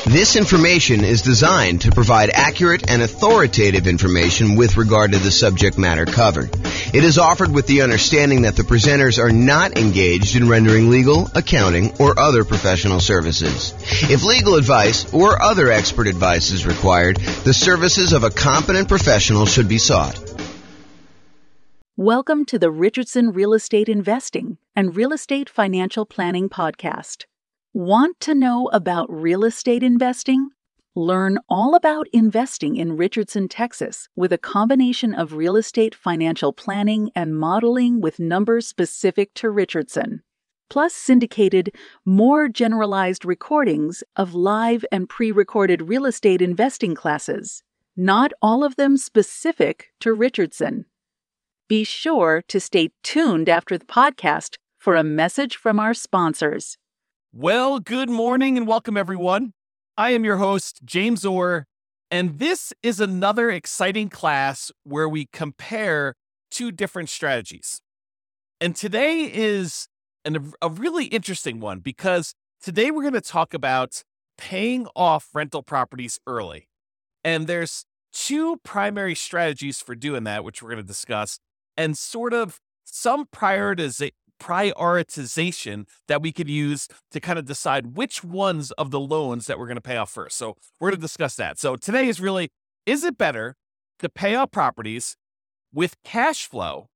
This information is designed to provide accurate and authoritative information with regard to the subject matter covered. It is offered with the understanding that the presenters are not engaged in rendering legal, accounting, or other professional services. If legal advice or other expert advice is required, the services of a competent professional should be sought. Welcome to the Richardson Real Estate Investing and Real Estate Financial Planning Podcast. Want to know about real estate investing? Learn all about investing in Richardson, Texas, with a combination of real estate financial planning and modeling with numbers specific to Richardson, plus syndicated, more generalized recordings of live and pre-recorded real estate investing classes, not all of them specific to Richardson. Be sure to stay tuned after the podcast for a message from our sponsors. Well, good morning and welcome, everyone. I am your host, James Orr, and this is another exciting class where we compare two different strategies. And today is a really interesting one because today we're going to talk about paying off rental properties early. And there's two primary strategies for doing that, which we're going to discuss, and sort of some prioritization that we could use to kind of decide which ones of the loans that we're going to pay off first. So we're going to discuss that. So today is really, is it better to pay off properties with cash flow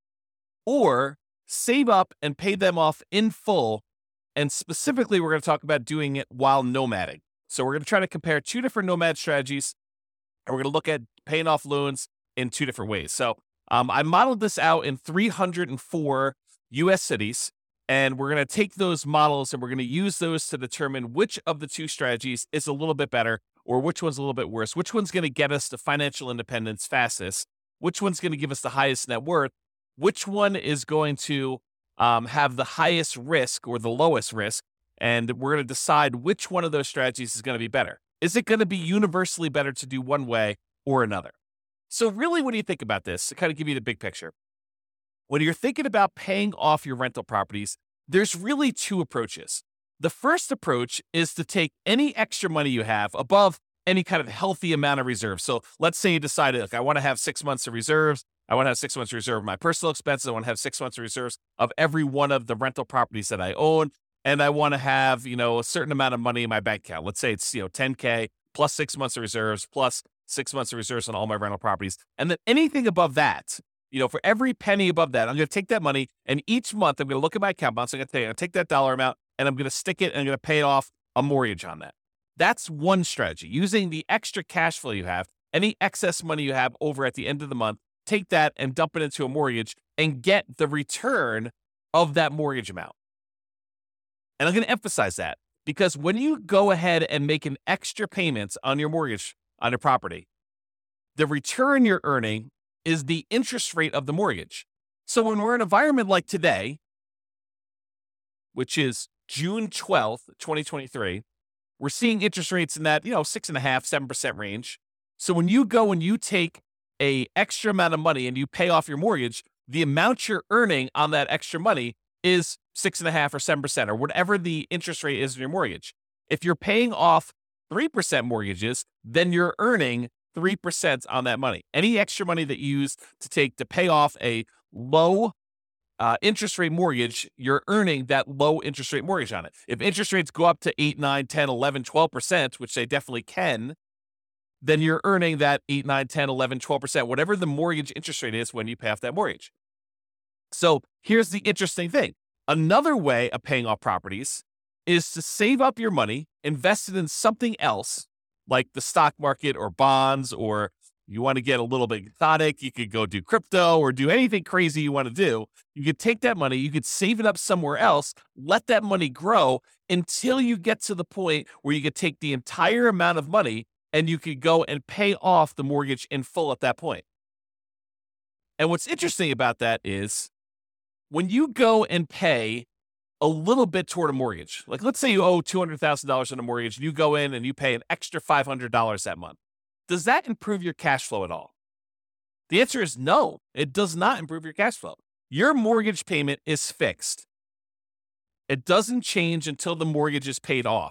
or save up and pay them off in full? And specifically, we're going to talk about doing it while nomading. So we're going to try to compare two different nomad strategies, and we're going to look at paying off loans in two different ways. So I modeled this out in 304 U.S. cities, and we're going to take those models and we're going to use those to determine which of the two strategies is a little bit better or which one's a little bit worse, which one's going to get us to financial independence fastest, which one's going to give us the highest net worth, which one is going to have the highest risk or the lowest risk, and we're going to decide which one of those strategies is going to be better. Is it going to be universally better to do one way or another? So really, when you think about this, to kind of give you the big picture, when you're thinking about paying off your rental properties, there's really two approaches. The first approach is to take any extra money you have above any kind of healthy amount of reserves. So let's say you decided, look, I want to have 6 months of reserves. I want to have 6 months of reserve of my personal expenses. I want to have 6 months of reserves of every one of the rental properties that I own. And I want to have, a certain amount of money in my bank account. Let's say it's, $10K plus 6 months of reserves plus 6 months of reserves on all my rental properties. And then anything above that, for every penny above that, I'm going to take that money, and each month I'm going to look at my account balance. I'm going to take that dollar amount, and I'm going to stick it, and I'm going to pay off a mortgage on that. That's one strategy. Using the extra cash flow you have, any excess money you have over at the end of the month, take that and dump it into a mortgage and get the return of that mortgage amount. And I'm going to emphasize that because when you go ahead and make an extra payment on your mortgage, on your property, the return you're earning is the interest rate of the mortgage. So when we're in an environment like today, which is June 12th, 2023, we're seeing interest rates in that, 6.5%, 7% range. So when you go and you take a extra amount of money and you pay off your mortgage, the amount you're earning on that extra money is 6.5% or 7% or whatever the interest rate is in your mortgage. If you're paying off 3% mortgages, then you're earning 3% on that money. Any extra money that you use to pay off a low interest rate mortgage, you're earning that low interest rate mortgage on it. If interest rates go up to 8, 9, 10, 11, 12%, which they definitely can, then you're earning that 8, 9, 10, 11, 12%, whatever the mortgage interest rate is when you pay off that mortgage. So here's the interesting thing. Another way of paying off properties is to save up your money, invest it in something else, like the stock market or bonds, or you want to get a little bit exotic, you could go do crypto or do anything crazy you want to do. You could take that money, you could save it up somewhere else, let that money grow until you get to the point where you could take the entire amount of money and you could go and pay off the mortgage in full at that point. And what's interesting about that is when you go and pay a little bit toward a mortgage, like let's say you owe $200,000 on a mortgage and you go in and you pay an extra $500 that month. Does that improve your cash flow at all? The answer is no, it does not improve your cash flow. Your mortgage payment is fixed. It doesn't change until the mortgage is paid off.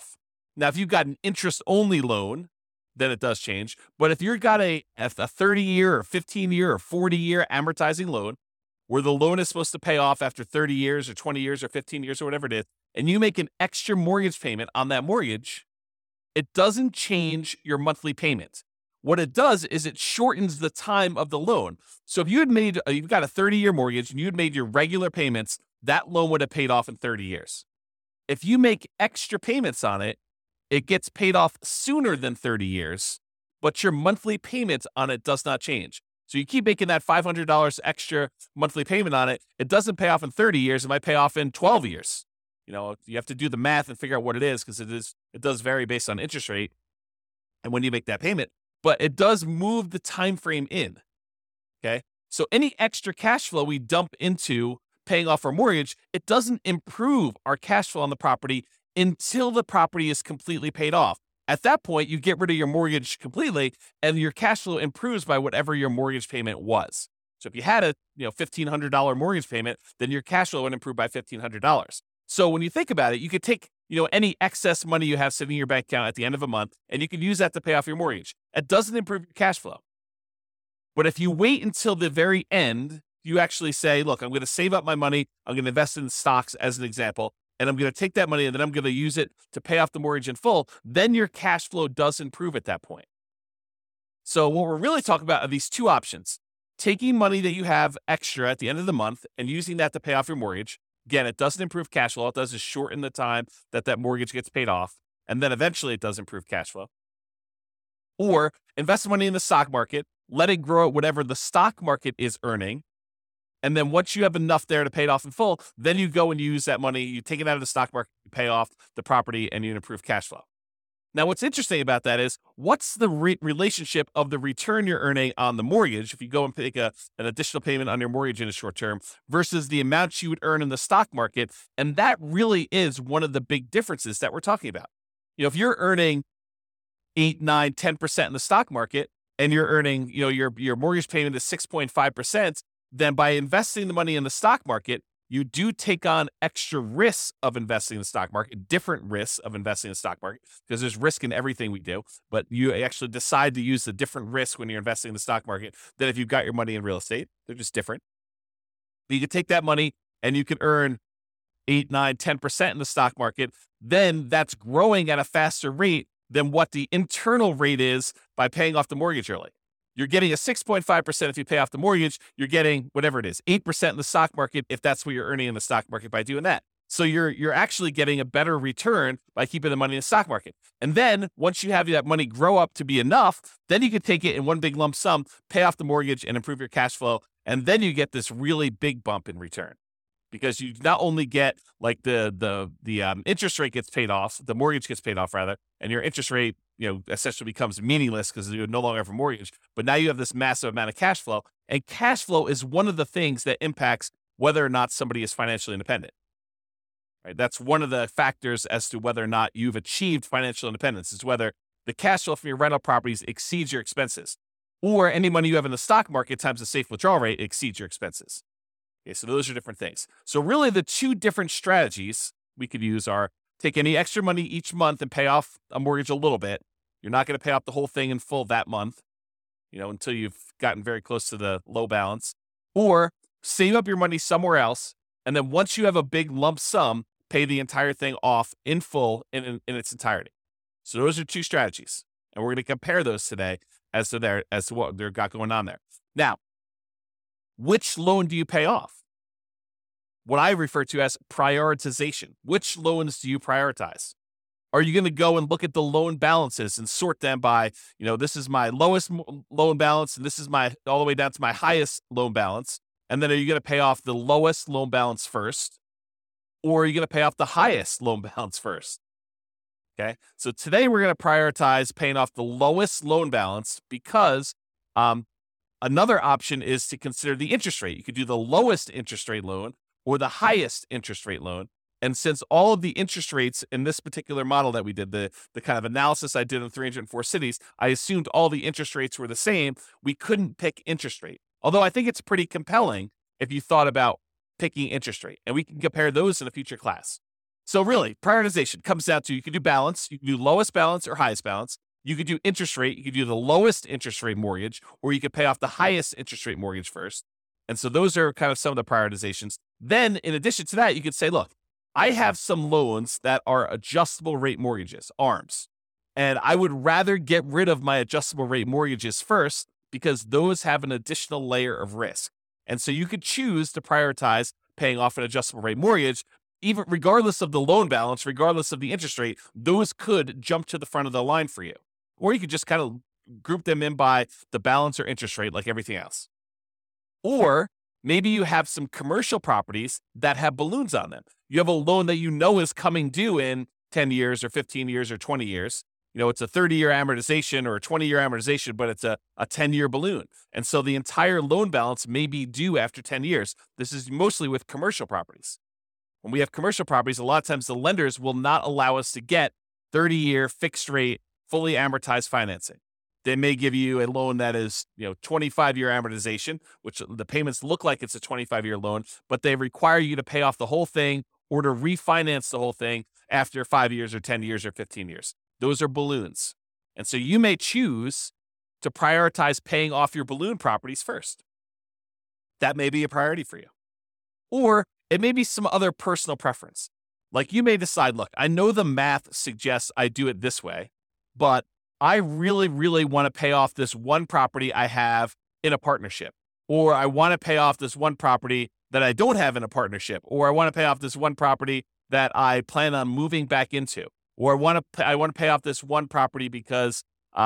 Now, if you've got an interest-only loan, then it does change. But if you've got a 30-year or 15-year or 40-year amortizing loan, where the loan is supposed to pay off after 30 years or 20 years or 15 years or whatever it is, and you make an extra mortgage payment on that mortgage, it doesn't change your monthly payment. What it does is it shortens the time of the loan. So if you had made, you've got a 30-year mortgage and you had made your regular payments, that loan would have paid off in 30 years. If you make extra payments on it, it gets paid off sooner than 30 years, but your monthly payment on it does not change. So you keep making that $500 extra monthly payment on it. It doesn't pay off in 30 years. It might pay off in 12 years. You have to do the math and figure out what it is, because it does vary based on interest rate and when you make that payment. But it does move the time frame in. Okay, so any extra cash flow we dump into paying off our mortgage, it doesn't improve our cash flow on the property until the property is completely paid off. At that point, you get rid of your mortgage completely, and your cash flow improves by whatever your mortgage payment was. So if you had a $1,500 mortgage payment, then your cash flow would improve by $1,500. So when you think about it, you could take any excess money you have sitting in your bank account at the end of a month, and you can use that to pay off your mortgage. It doesn't improve your cash flow. But if you wait until the very end, you actually say, look, I'm going to save up my money. I'm going to invest in stocks as an example, and I'm going to take that money and then I'm going to use it to pay off the mortgage in full. Then your cash flow does improve at that point. So what we're really talking about are these two options: taking money that you have extra at the end of the month and using that to pay off your mortgage. Again, it doesn't improve cash flow. All it does is shorten the time that mortgage gets paid off. And then eventually it does improve cash flow. Or invest money in the stock market, let it grow at whatever the stock market is earning. And then once you have enough there to pay it off in full, then you go and use that money, you take it out of the stock market, you pay off the property, and you improve cash flow. Now, what's interesting about that is, what's the relationship of the return you're earning on the mortgage if you go and take an additional payment on your mortgage in the short term versus the amount you would earn in the stock market? And that really is one of the big differences that we're talking about. If you're earning 8, 9, 10% in the stock market and you're earning, your mortgage payment is 6.5%, then by investing the money in the stock market, you do take on extra risks of investing in the stock market, different risks of investing in the stock market, because there's risk in everything we do, but you actually decide to use the different risks when you're investing in the stock market than if you've got your money in real estate. They're just different. But you can take that money and you can earn 8, 9, 10% in the stock market. Then that's growing at a faster rate than what the internal rate is by paying off the mortgage early. You're getting a 6.5% if you pay off the mortgage. You're getting whatever it is, 8% in the stock market if that's what you're earning in the stock market by doing that. So you're actually getting a better return by keeping the money in the stock market. And then once you have that money grow up to be enough, then you can take it in one big lump sum, pay off the mortgage, and improve your cash flow. And then you get this really big bump in return, because you not only get like the interest rate gets paid off, the mortgage gets paid off rather, and your interest rate essentially becomes meaningless because you no longer have a mortgage. But now you have this massive amount of cash flow, and cash flow is one of the things that impacts whether or not somebody is financially independent. Right? That's one of the factors as to whether or not you've achieved financial independence, is whether the cash flow from your rental properties exceeds your expenses, or any money you have in the stock market times the safe withdrawal rate exceeds your expenses. Okay, so those are different things. So really the two different strategies we could use are take any extra money each month and pay off a mortgage a little bit. You're not going to pay off the whole thing in full that month, until you've gotten very close to the low balance, or save up your money somewhere else. And then once you have a big lump sum, pay the entire thing off in full in its entirety. So those are two strategies. And we're going to compare those today as to what they've got going on there. Now, which loan do you pay off? What I refer to as prioritization. Which loans do you prioritize? Are you going to go and look at the loan balances and sort them by, this is my lowest loan balance and this is my all the way down to my highest loan balance? And then are you going to pay off the lowest loan balance first? Or are you going to pay off the highest loan balance first? Okay. So today we're going to prioritize paying off the lowest loan balance, because another option is to consider the interest rate. You could do the lowest interest rate loan or the highest interest rate loan. And since all of the interest rates in this particular model that we did, the kind of analysis I did in 304 cities, I assumed all the interest rates were the same. We couldn't pick interest rate. Although I think it's pretty compelling if you thought about picking interest rate. And we can compare those in a future class. So really, prioritization comes down to you can do balance, you can do lowest balance or highest balance. You could do interest rate, you could do the lowest interest rate mortgage, or you could pay off the highest interest rate mortgage first. And so those are kind of some of the prioritizations. Then in addition to that, you could say, look, I have some loans that are adjustable rate mortgages, ARMs. And I would rather get rid of my adjustable rate mortgages first because those have an additional layer of risk. And so you could choose to prioritize paying off an adjustable rate mortgage, even regardless of the loan balance, regardless of the interest rate, those could jump to the front of the line for you. Or you could just kind of group them in by the balance or interest rate like everything else. Or maybe you have some commercial properties that have balloons on them. You have a loan that you know is coming due in 10 years or 15 years or 20 years. You know, it's a 30-year amortization or a 20-year amortization, but it's a 10-year balloon. And so the entire loan balance may be due after 10 years. This is mostly with commercial properties. When we have commercial properties, a lot of times the lenders will not allow us to get 30-year fixed rate, fully amortized financing. They may give you a loan that is, 25-year amortization, which the payments look like it's a 25-year loan, but they require you to pay off the whole thing or to refinance the whole thing after 5 years or 10 years or 15 years. Those are balloons. And so you may choose to prioritize paying off your balloon properties first. That may be a priority for you. Or it may be some other personal preference. Like you may decide, look, I know the math suggests I do it this way, but I really, really want to pay off this one property I have in a partnership. Or I want to pay off this one property that I don't have in a partnership. Or I want to pay off this one property that I plan on moving back into. Or I want to pay off this one property because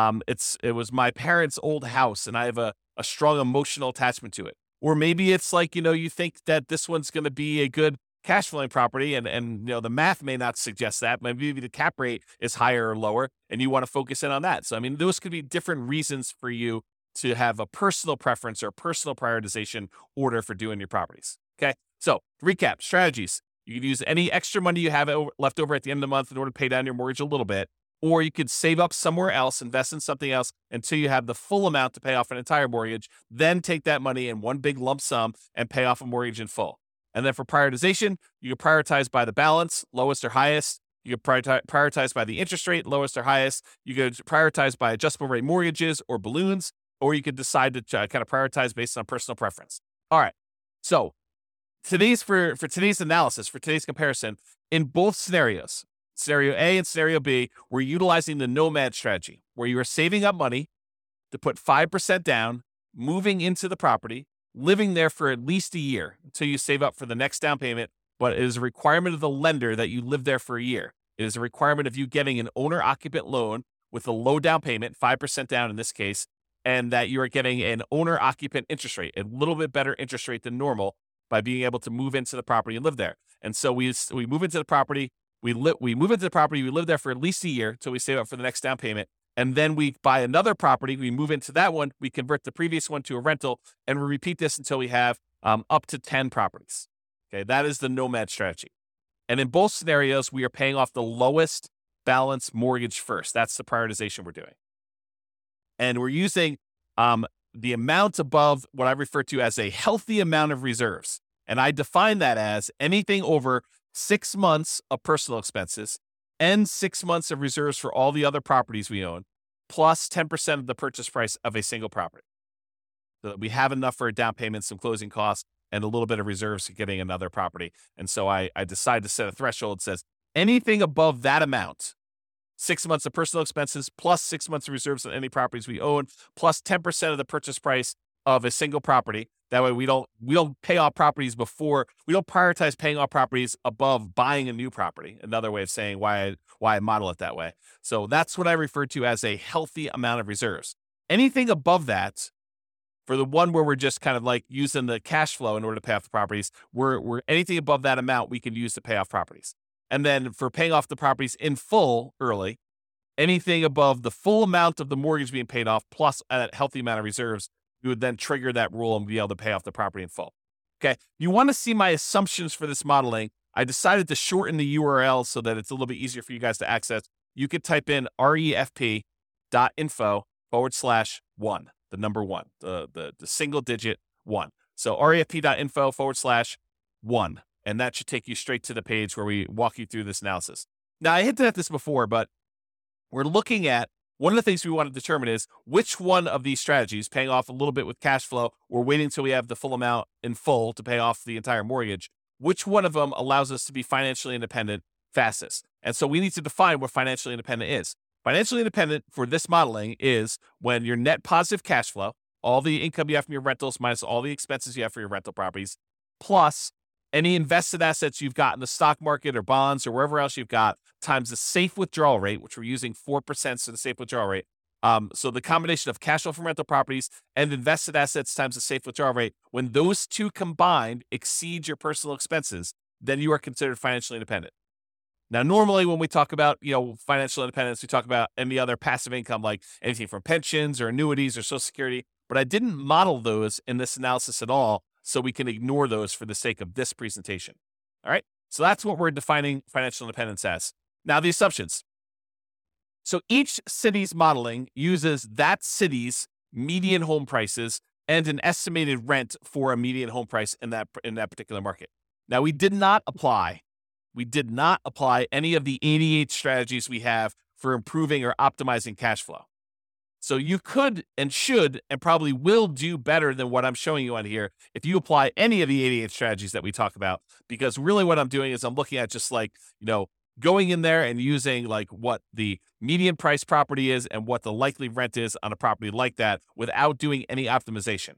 it was my parents' old house and I have a strong emotional attachment to it. Or maybe it's like, you think that this one's going to be a good cash flowing property and the math may not suggest that. Maybe the cap rate is higher or lower and you want to focus in on that. So, those could be different reasons for you to have a personal preference or personal prioritization order for doing your properties. Okay. So recap strategies. You could use any extra money you have left over at the end of the month in order to pay down your mortgage a little bit, or you could save up somewhere else, invest in something else until you have the full amount to pay off an entire mortgage, then take that money in one big lump sum and pay off a mortgage in full. And then for prioritization, you could prioritize by the balance, lowest or highest. You could prioritize by the interest rate, lowest or highest. You could prioritize by adjustable rate mortgages or balloons, or you could decide to kind of prioritize based on personal preference. All right. So for today's analysis, for today's comparison, in both scenarios, scenario A and scenario B, we're utilizing the nomad strategy, where you are saving up money to put 5% down, moving into the property, living there for at least a year until you save up for the next down payment. But it is a requirement of the lender that you live there for a year. It is a requirement of you getting an owner-occupant loan with a low down payment, 5% down in this case, and that you are getting an owner-occupant interest rate, a little bit better interest rate than normal, by being able to move into the property and live there. And so we move into the property, we move into the property, we live there for at least a year until we save up for the next down payment. And then we buy another property, we move into that one, we convert the previous one to a rental, and we repeat this until we have up to 10 properties. Okay, that is the nomad strategy. And in both scenarios, we are paying off the lowest balance mortgage first. That's the prioritization we're doing. And we're using the amount above what I refer to as a healthy amount of reserves. And I define that as anything over 6 months of personal expenses and 6 months of reserves for all the other properties we own, plus 10% of the purchase price of a single property. So that we have enough for a down payment, some closing costs, and a little bit of reserves for getting another property. And so I decide to set a threshold that says anything above that amount, 6 months of personal expenses, plus 6 months of reserves on any properties we own, plus 10% of the purchase price of a single property. That way we don't pay off properties before, we don't prioritize paying off properties above buying a new property. Another way of saying why I model it that way. So that's what I refer to as a healthy amount of reserves. Anything above that, for the one where we're just kind of like using the cash flow in order to pay off the properties, we're anything above that amount we can use to pay off properties. And then for paying off the properties in full early, anything above the full amount of the mortgage being paid off plus a healthy amount of reserves, you would then trigger that rule and be able to pay off the property in full. Okay. You want to see my assumptions for this modeling. I decided to shorten the URL so that it's a little bit easier for you guys to access. You could type in refp.info/1, the number one, the single digit 1. So refp.info/1. And that should take you straight to the page where we walk you through this analysis. Now, I hinted at this before, but we're looking at one of the things we want to determine is which one of these strategies, paying off a little bit with cash flow, or waiting until we have the full amount in full to pay off the entire mortgage, which one of them allows us to be financially independent fastest. And so we need to define what financially independent is. Financially independent for this modeling is when your net positive cash flow, all the income you have from your rentals minus all the expenses you have for your rental properties, plus any invested assets you've got in the stock market or bonds or wherever else you've got, times the safe withdrawal rate, which we're using 4% to the safe withdrawal rate. So the combination of cash flow from rental properties and invested assets times the safe withdrawal rate, when those two combined exceed your personal expenses, then you are considered financially independent. Now, normally when we talk about, financial independence, we talk about any other passive income, like anything from pensions or annuities or Social Security, but I didn't model those in this analysis at all, so we can ignore those for the sake of this presentation. All right. So that's what we're defining financial independence as. Now, the assumptions. So each city's modeling uses that city's median home prices and an estimated rent for a median home price in that particular market. Now, we did not apply any of the 88 strategies we have for improving or optimizing cash flow. So you could and should and probably will do better than what I'm showing you on here if you apply any of the 88 strategies that we talk about, because really what I'm doing is I'm looking at just going in there and using what the median price property is and what the likely rent is on a property like that without doing any optimization.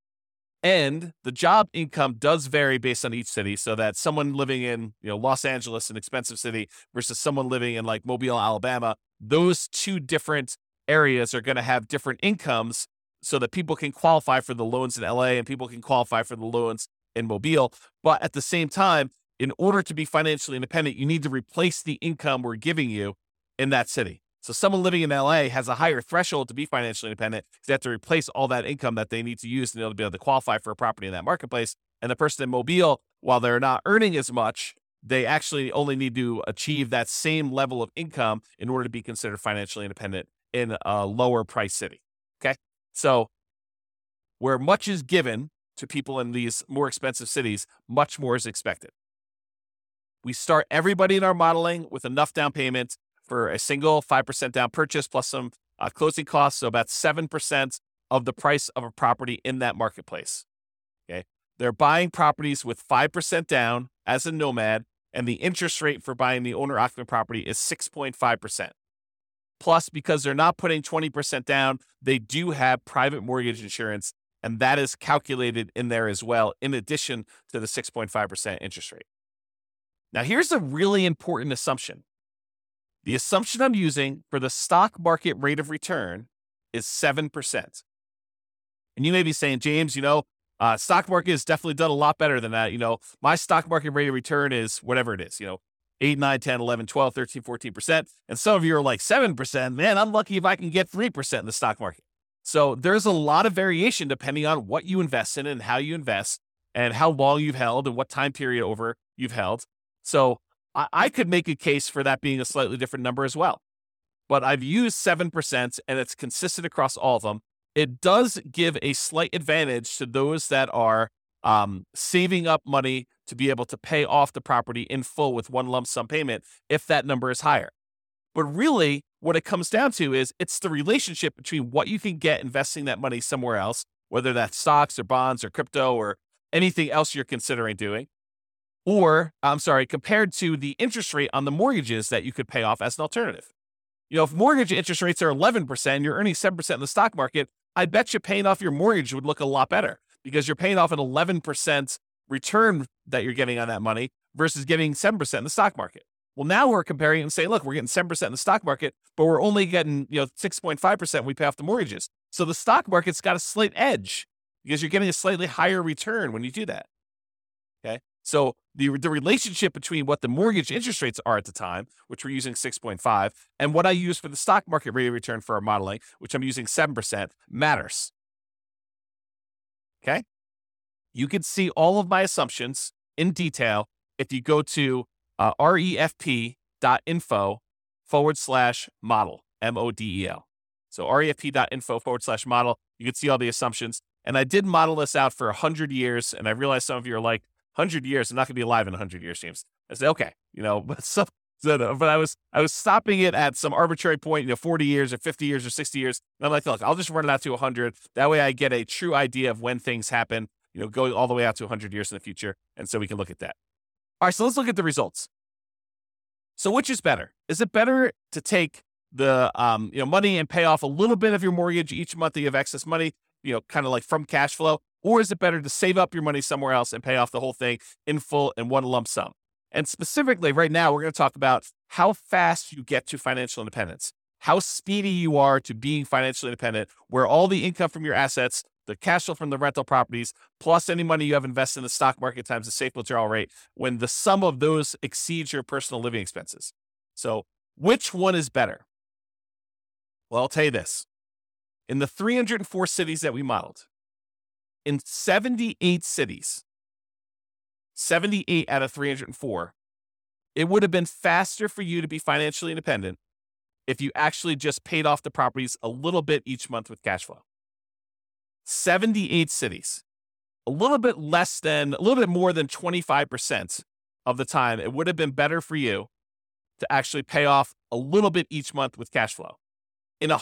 And the job income does vary based on each city, so that someone living in Los Angeles, an expensive city, versus someone living in Mobile, Alabama, those two different areas are going to have different incomes so that people can qualify for the loans in LA and people can qualify for the loans in Mobile. But at the same time, in order to be financially independent, you need to replace the income we're giving you in that city. So someone living in LA has a higher threshold to be financially independent because they have to replace all that income that they need to use in order to be able to qualify for a property in that marketplace. And the person in Mobile, while they're not earning as much, they actually only need to achieve that same level of income in order to be considered financially independent in a lower price city. Okay. So where much is given to people in these more expensive cities, much more is expected. We start everybody in our modeling with enough down payment for a single 5% down purchase plus some closing costs. So about 7% of the price of a property in that marketplace. Okay. They're buying properties with 5% down as a nomad, and the interest rate for buying the owner occupant property is 6.5%. Plus, because they're not putting 20% down, they do have private mortgage insurance, and that is calculated in there as well, in addition to the 6.5% interest rate. Now, here's a really important assumption. The assumption I'm using for the stock market rate of return is 7%. And you may be saying, James, stock market has definitely done a lot better than that. My stock market rate of return is whatever it is, 8, 9, 10, 11, 12, 13, 14%. And some of you are like 7%. Man, I'm lucky if I can get 3% in the stock market. So there's a lot of variation depending on what you invest in and how you invest and how long you've held and what time period over you've held. So I could make a case for that being a slightly different number as well. But I've used 7% and it's consistent across all of them. It does give a slight advantage to those that are saving up money to be able to pay off the property in full with one lump sum payment if that number is higher. But really, what it comes down to is it's the relationship between what you can get investing that money somewhere else, whether that's stocks or bonds or crypto or anything else you're considering doing, compared to the interest rate on the mortgages that you could pay off as an alternative. If mortgage interest rates are 11%, you're earning 7% in the stock market, I bet you paying off your mortgage would look a lot better because you're paying off an 11% return that you're getting on that money versus getting 7% in the stock market. Well, now we're comparing and saying, look, we're getting 7% in the stock market, but we're only getting 6.5% when we pay off the mortgages. So the stock market's got a slight edge because you're getting a slightly higher return when you do that. Okay. So the relationship between what the mortgage interest rates are at the time, which we're using 6.5, and what I use for the stock market rate of return for our modeling, which I'm using 7%, matters. Okay. You can see all of my assumptions in detail if you go to refp.info/model, MODEL. So refp.info/model. You can see all the assumptions. And I did model this out for 100 years. And I realize some of you are like, 100 years, I'm not going to be alive in 100 years, James. I say, okay, but I was stopping it at some arbitrary point, 40 years or 50 years or 60 years. And I'm like, look, I'll just run it out to 100. That way I get a true idea of when things happen, going all the way out to 100 years in the future. And so we can look at that. All right, so let's look at the results. So which is better? Is it better to take the money and pay off a little bit of your mortgage each month that you have excess money, kind of like from cash flow? Or is it better to save up your money somewhere else and pay off the whole thing in full in one lump sum? And specifically right now, we're going to talk about how fast you get to financial independence, how speedy you are to being financially independent, where all the income from your assets, the cash flow from the rental properties, plus any money you have invested in the stock market times the safe withdrawal rate, when the sum of those exceeds your personal living expenses. So which one is better? Well, I'll tell you this. In the 304 cities that we modeled, in 78 cities, 78 out of 304, it would have been faster for you to be financially independent if you actually just paid off the properties a little bit each month with cash flow. 78 cities, a little bit more than 25% of the time, it would have been better for you to actually pay off a little bit each month with cash flow. In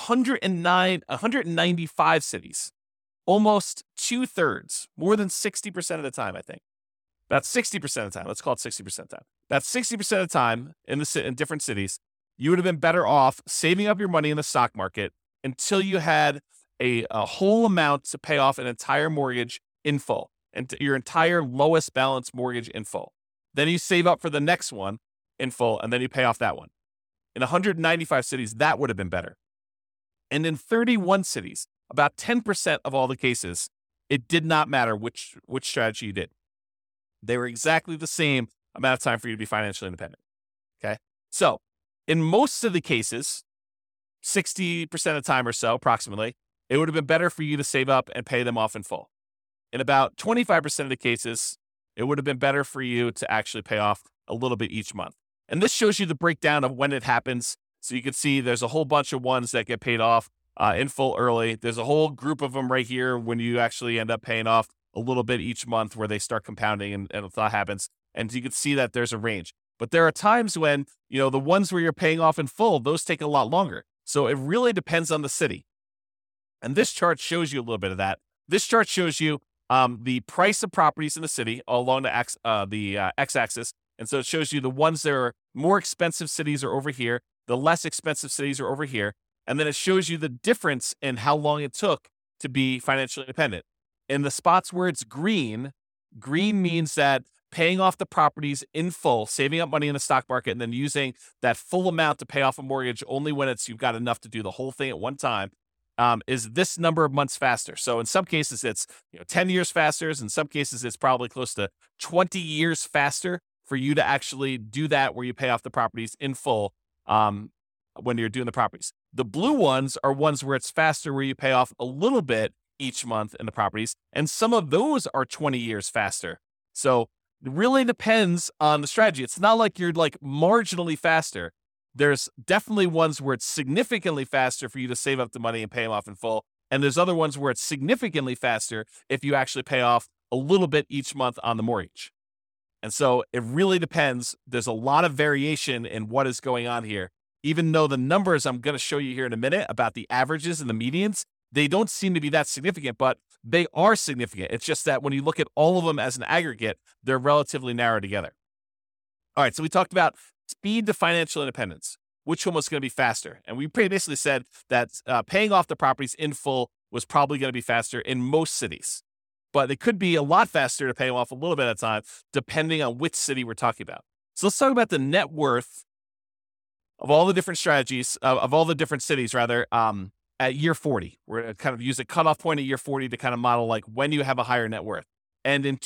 195 cities, almost 2/3, more than 60% of the time, I think. About 60% of the time, let's call it 60% of the time. About 60% of the time in different cities, you would have been better off saving up your money in the stock market until you had a whole amount to pay off an entire mortgage in full, and your entire lowest balance mortgage in full. Then you save up for the next one in full, and then you pay off that one. In 195 cities, that would have been better. And in 31 cities, about 10% of all the cases, it did not matter which strategy you did. They were exactly the same amount of time for you to be financially independent. Okay. So in most of the cases, 60% of the time or so, approximately, it would have been better for you to save up and pay them off in full. In about 25% of the cases, it would have been better for you to actually pay off a little bit each month. And this shows you the breakdown of when it happens. So you can see there's a whole bunch of ones that get paid off in full early. There's a whole group of them right here when you actually end up paying off a little bit each month where they start compounding and that happens. And you can see that there's a range. But there are times when, the ones where you're paying off in full, those take a lot longer. So it really depends on the city. And this chart shows you a little bit of that. This chart shows you the price of properties in the city along the x-axis. And so it shows you the ones that are more expensive cities are over here. The less expensive cities are over here. And then it shows you the difference in how long it took to be financially independent. In the spots where it's green means that paying off the properties in full, saving up money in the stock market, and then using that full amount to pay off a mortgage only when you've got enough to do the whole thing at one time, is this number of months faster. So in some cases, it's 10 years faster. In some cases, it's probably close to 20 years faster for you to actually do that where you pay off the properties in full when you're doing the properties. The blue ones are ones where it's faster, where you pay off a little bit each month in the properties. And some of those are 20 years faster. So it really depends on the strategy. It's not like you're like marginally faster. There's definitely ones where it's significantly faster for you to save up the money and pay them off in full. And there's other ones where it's significantly faster if you actually pay off a little bit each month on the mortgage. And so it really depends. There's a lot of variation in what is going on here. Even though the numbers I'm going to show you here in a minute about the averages and the medians, they don't seem to be that significant, but they are significant. It's just that when you look at all of them as an aggregate, they're relatively narrow together. All right, so we talked about speed to financial independence. Which one was going to be faster? And we basically said that paying off the properties in full was probably going to be faster in most cities. But it could be a lot faster to pay them off a little bit at a time, depending on which city we're talking about. So let's talk about the net worth of all the different strategies, of all the different cities, rather, at year 40. We're going to kind of use a cutoff point at year 40 to kind of model like when you have a higher net worth. And in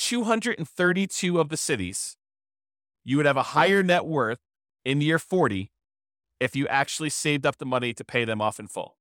232 of the cities, you would have a higher net worth in year 40 if you actually saved up the money to pay them off in full.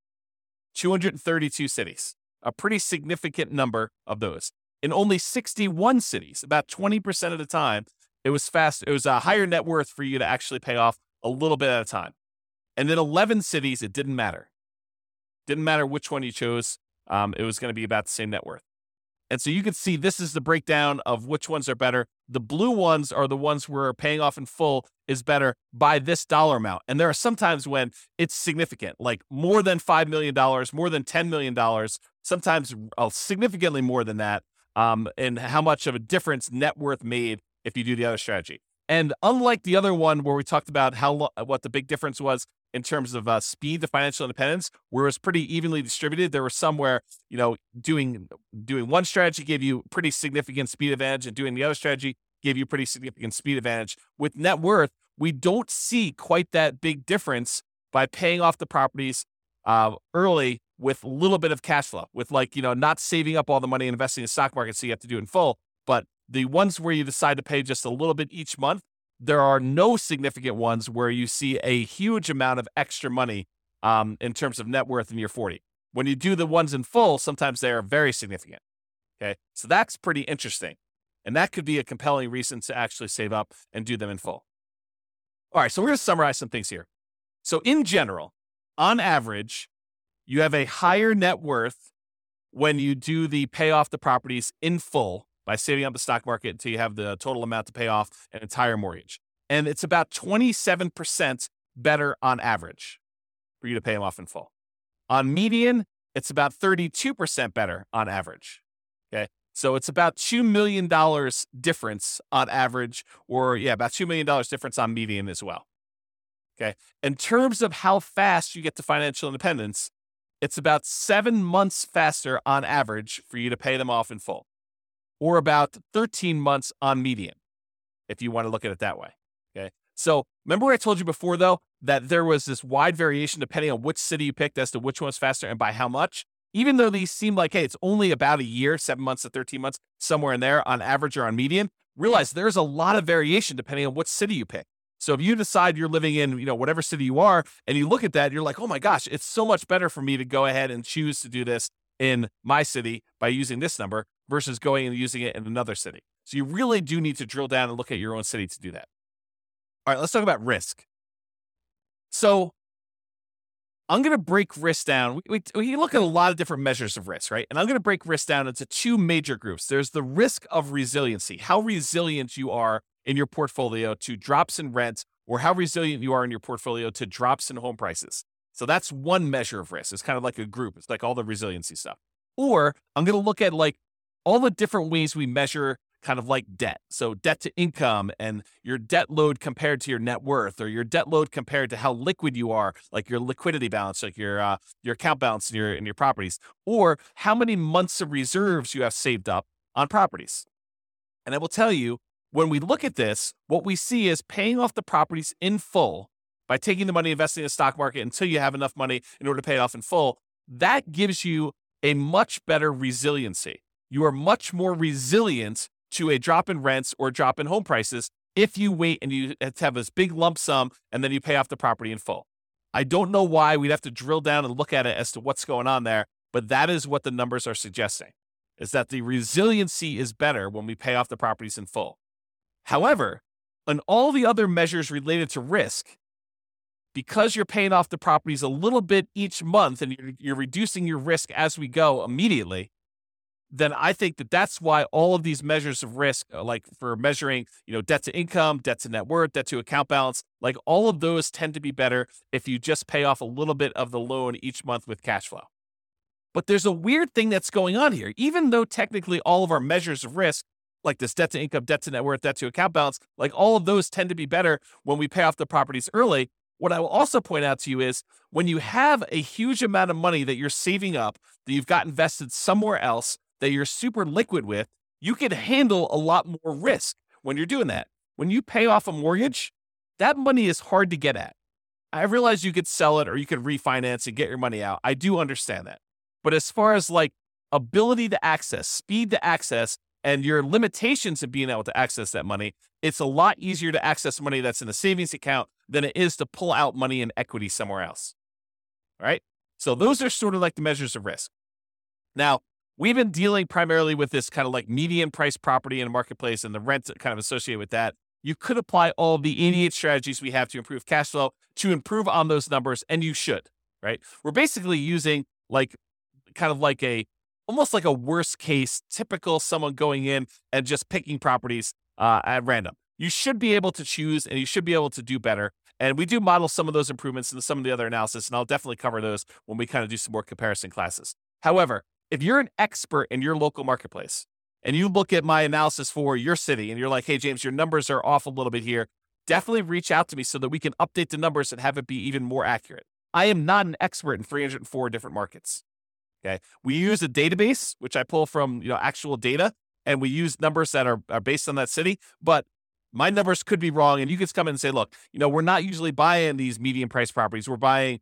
232 cities, a pretty significant number of those. In only 61 cities, about 20% of the time, it was a higher net worth for you to actually pay off a little bit at a time. And in 11 cities, it didn't matter. Didn't matter which one you chose. It was going to be about the same net worth. And so you can see this is the breakdown of which ones are better. The blue ones are the ones where paying off in full is better by this dollar amount. And there are some times when it's significant, like more than $5 million, more than $10 million, sometimes significantly more than that, and how much of a difference net worth made if you do the other strategy. And unlike the other one where we talked about what the big difference was in terms of speed to financial independence, where it was pretty evenly distributed, there were some where, doing one strategy gave you pretty significant speed advantage and doing the other strategy gave you pretty significant speed advantage. With net worth, we don't see quite that big difference by paying off the properties early with a little bit of cash flow, with not saving up all the money and investing in the stock market so you have to do it in full. But the ones where you decide to pay just a little bit each month, there are no significant ones where you see a huge amount of extra money in terms of net worth in year 40. When you do the ones in full, sometimes they are very significant. Okay, so that's pretty interesting. And that could be a compelling reason to actually save up and do them in full. All right, so we're going to summarize some things here. So in general, on average, you have a higher net worth when you do the pay off the properties in full by saving up the stock market until you have the total amount to pay off an entire mortgage. And it's about 27% better on average for you to pay them off in full. On median, it's about 32% better on average. Okay. So it's about $2 million difference on average, or about $2 million difference on median as well. Okay. In terms of how fast you get to financial independence, it's about 7 months faster on average for you to pay them off in full, or about 13 months on median, if you want to look at it that way. Okay. So remember what I told you before, though, that there was this wide variation depending on which city you picked as to which one's faster and by how much? Even though these seem like, hey, it's only about a year, 7 months to 13 months, somewhere in there on average or on median, realize there's a lot of variation depending on what city you pick. So if you decide you're living in, whatever city you are, and you look at that, you're like, oh my gosh, it's so much better for me to go ahead and choose to do this in my city by using this number versus going and using it in another city. So you really do need to drill down and look at your own city to do that. All right, let's talk about risk. So I'm going to break risk down. We look at a lot of different measures of risk, right? And I'm going to break risk down into two major groups. There's the risk of resiliency, how resilient you are in your portfolio to drops in rent, or how resilient you are in your portfolio to drops in home prices. So that's one measure of risk. It's kind of like a group. It's like all the resiliency stuff. Or I'm going to look at like all the different ways we measure kind of like debt. So debt to income and your debt load compared to your net worth, or your debt load compared to how liquid you are, like your liquidity balance, like your account balance in your properties, or how many months of reserves you have saved up on properties. And I will tell you, when we look at this, what we see is paying off the properties in full by taking the money, investing in the stock market until you have enough money in order to pay it off in full. That gives you a much better resiliency. You are much more resilient to a drop in rents or drop in home prices if you wait and you have this big lump sum and then you pay off the property in full. I don't know why. We'd have to drill down and look at it as to what's going on there, but that is what the numbers are suggesting, is that the resiliency is better when we pay off the properties in full. However, on all the other measures related to risk, because you're paying off the properties a little bit each month and you're reducing your risk as we go immediately, then I think that that's why all of these measures of risk, like for measuring, debt to income, debt to net worth, debt to account balance, like all of those tend to be better if you just pay off a little bit of the loan each month with cash flow. But there's a weird thing that's going on here. Even though technically all of our measures of risk, like this debt to income, debt to net worth, debt to account balance, like all of those tend to be better when we pay off the properties early. What I will also point out to you is when you have a huge amount of money that you're saving up, that you've got invested somewhere else, that you're super liquid with, you can handle a lot more risk when you're doing that. When you pay off a mortgage, that money is hard to get at. I realize you could sell it or you could refinance and get your money out. I do understand that. But as far as like ability to access, speed to access, and your limitations of being able to access that money, it's a lot easier to access money that's in a savings account than it is to pull out money in equity somewhere else. All right? So those are sort of like the measures of risk. Now, we've been dealing primarily with this kind of like median price property in a marketplace and the rent kind of associated with that. You could apply all the 88 strategies we have to improve cash flow to improve on those numbers, and you should, right? We're basically using like kind of like a almost like a worst case, typical someone going in and just picking properties at random. You should be able to choose and you should be able to do better. And we do model some of those improvements in some of the other analysis, and I'll definitely cover those when we kind of do some more comparison classes. However, if you're an expert in your local marketplace and you look at my analysis for your city and you're like, hey, James, your numbers are off a little bit here, definitely reach out to me so that we can update the numbers and have it be even more accurate. I am not an expert in 304 different markets. Okay. We use a database, which I pull from, actual data, and we use numbers that are based on that city, but my numbers could be wrong. And you could come in and say, look, we're not usually buying these medium price properties. We're buying,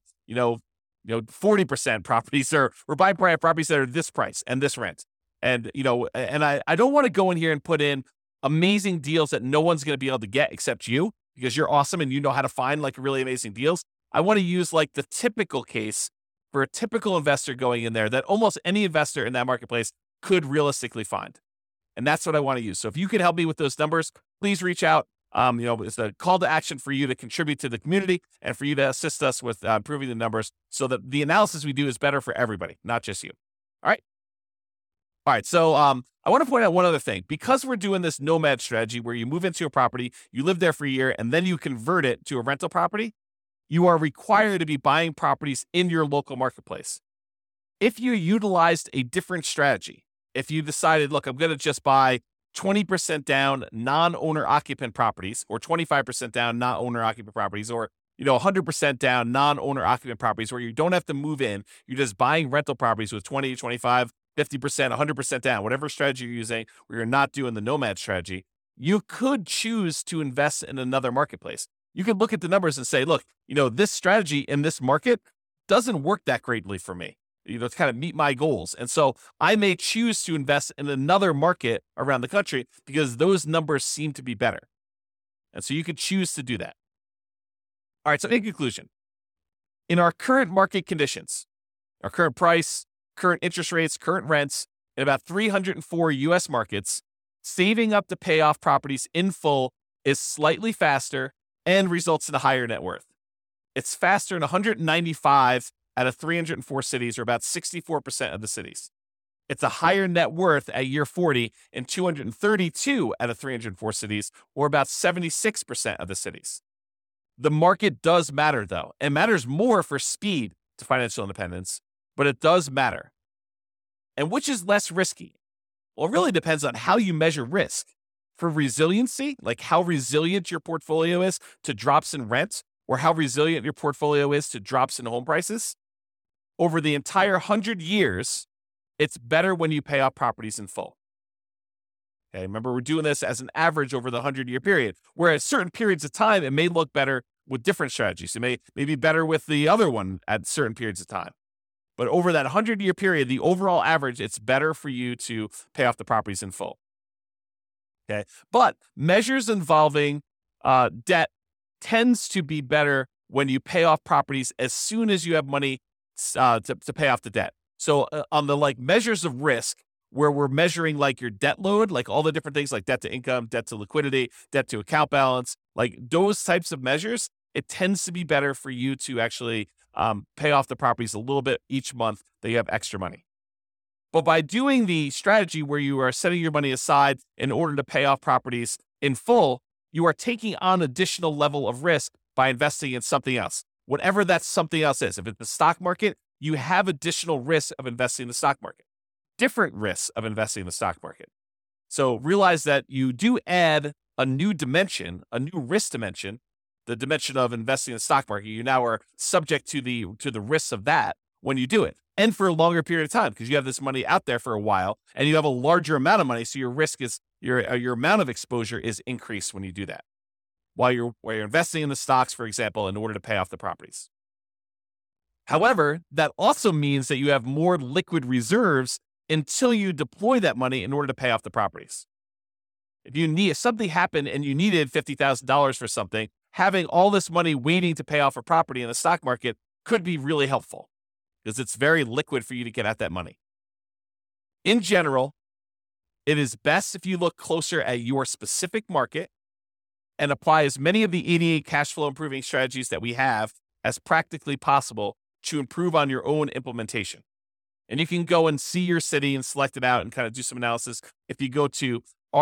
40% properties, or we're buying properties that are this price and this rent. And, I don't want to go in here and put in amazing deals that no one's going to be able to get except you, because you're awesome and you know how to find like really amazing deals. I want to use like the typical case for a typical investor going in there that almost any investor in that marketplace could realistically find. And that's what I want to use. So if you could help me with those numbers, please reach out. It's a call to action for you to contribute to the community and for you to assist us with improving the numbers so that the analysis we do is better for everybody, not just you. All right. So I want to point out one other thing. Because we're doing this nomad strategy where you move into a property, you live there for a year, and then you convert it to a rental property, you are required to be buying properties in your local marketplace. If you utilized a different strategy, if you decided, look, I'm going to just buy 20% down non-owner occupant properties, or 25% down non-owner occupant properties, or 100% down non-owner occupant properties where you don't have to move in, you're just buying rental properties with 20, 25, 50%, 100% down, whatever strategy you're using, where you're not doing the nomad strategy, you could choose to invest in another marketplace. You could look at the numbers and say, look, this strategy in this market doesn't work that greatly for me, to kind of meet my goals. And so I may choose to invest in another market around the country because those numbers seem to be better. And so you could choose to do that. All right. So in conclusion, in our current market conditions, our current price, current interest rates, current rents, in about 304 U.S. markets, saving up to pay off properties in full is slightly faster and results in a higher net worth. It's faster in 195 out of 304 cities, or about 64% of the cities. It's a higher net worth at year 40 in 232 out of 304 cities, or about 76% of the cities. The market does matter, though. It matters more for speed to financial independence, but it does matter. And which is less risky? Well, it really depends on how you measure risk. For resiliency, like how resilient your portfolio is to drops in rent, or how resilient your portfolio is to drops in home prices, over the entire 100 years, it's better when you pay off properties in full. Okay, remember, we're doing this as an average over the 100-year period, whereas certain periods of time, it may look better with different strategies. It may be better with the other one at certain periods of time. But over that 100-year period, the overall average, it's better for you to pay off the properties in full. Okay, but measures involving debt tends to be better when you pay off properties as soon as you have money to pay off the debt. So on the measures of risk, where we're measuring your debt load, all the different things like debt to income, debt to liquidity, debt to account balance, those types of measures, it tends to be better for you to actually pay off the properties a little bit each month that you have extra money. But by doing the strategy where you are setting your money aside in order to pay off properties in full, you are taking on additional level of risk by investing in something else, whatever that something else is. If it's the stock market, you have additional risk of investing in the stock market, different risks of investing in the stock market. So realize that you do add a new dimension, a new risk dimension, the dimension of investing in the stock market. You now are subject to the risks of that when you do it, and for a longer period of time, because you have this money out there for a while and you have a larger amount of money. So your risk is your amount of exposure is increased when you do that. While you're investing in the stocks, for example, in order to pay off the properties. However, that also means that you have more liquid reserves until you deploy that money in order to pay off the properties. If something happened and you needed $50,000 for something, having all this money waiting to pay off a property in the stock market could be really helpful because it's very liquid for you to get at that money. In general, it is best if you look closer at your specific market and apply as many of the 88 cash flow improving strategies that we have as practically possible to improve on your own implementation. And you can go and see your city and select it out and kind of do some analysis. If you go to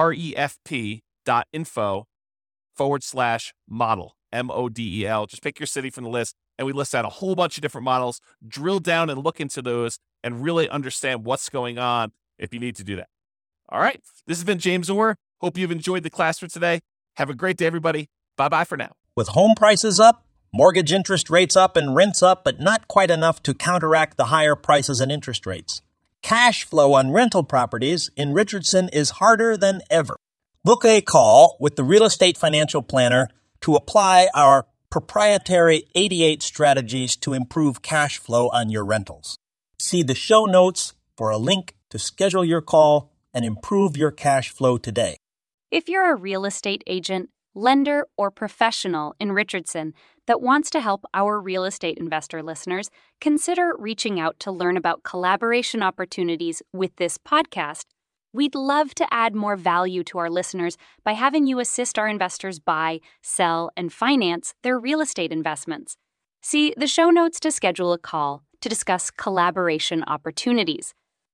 refp.info/model, MODEL, just pick your city from the list. And we list out a whole bunch of different models, drill down and look into those and really understand what's going on if you need to do that. All right. This has been James Orr. Hope you've enjoyed the class for today. Have a great day, everybody. Bye-bye for now. With home prices up, mortgage interest rates up, and rents up, but not quite enough to counteract the higher prices and interest rates. Cash flow on rental properties in Richardson is harder than ever. Book a call with the Real Estate Financial Planner to apply our proprietary 88 strategies to improve cash flow on your rentals. See the show notes for a link to schedule your call and improve your cash flow today. If you're a real estate agent, lender, or professional in Richardson that wants to help our real estate investor listeners, consider reaching out to learn about collaboration opportunities with this podcast. We'd love to add more value to our listeners by having you assist our investors buy, sell, and finance their real estate investments. See the show notes to schedule a call to discuss collaboration opportunities.